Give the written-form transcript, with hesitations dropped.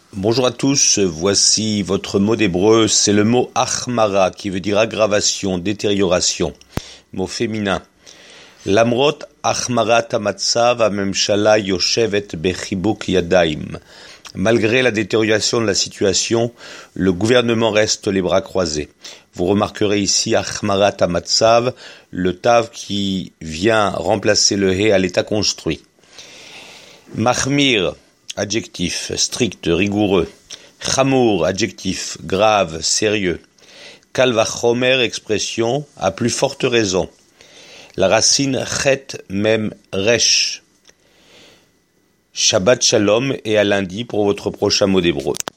Bonjour à tous, voici votre mot d'hébreu, c'est le mot achmara qui veut dire aggravation, détérioration, mot féminin. Lamrot achmarat hamatzav hamemshala yoshevet bechibuk yadaim. Malgré la détérioration de la situation, le gouvernement reste les bras croisés. Vous remarquerez ici achmarat hamatzav, le tav qui vient remplacer le he à l'état construit. Mahmir, adjectif, strict, rigoureux. Chamour, adjectif, grave, sérieux. Kal vachomer, expression, à plus forte raison. La racine chet mem resh. Shabbat shalom et à lundi pour votre prochain mot d'hébreu.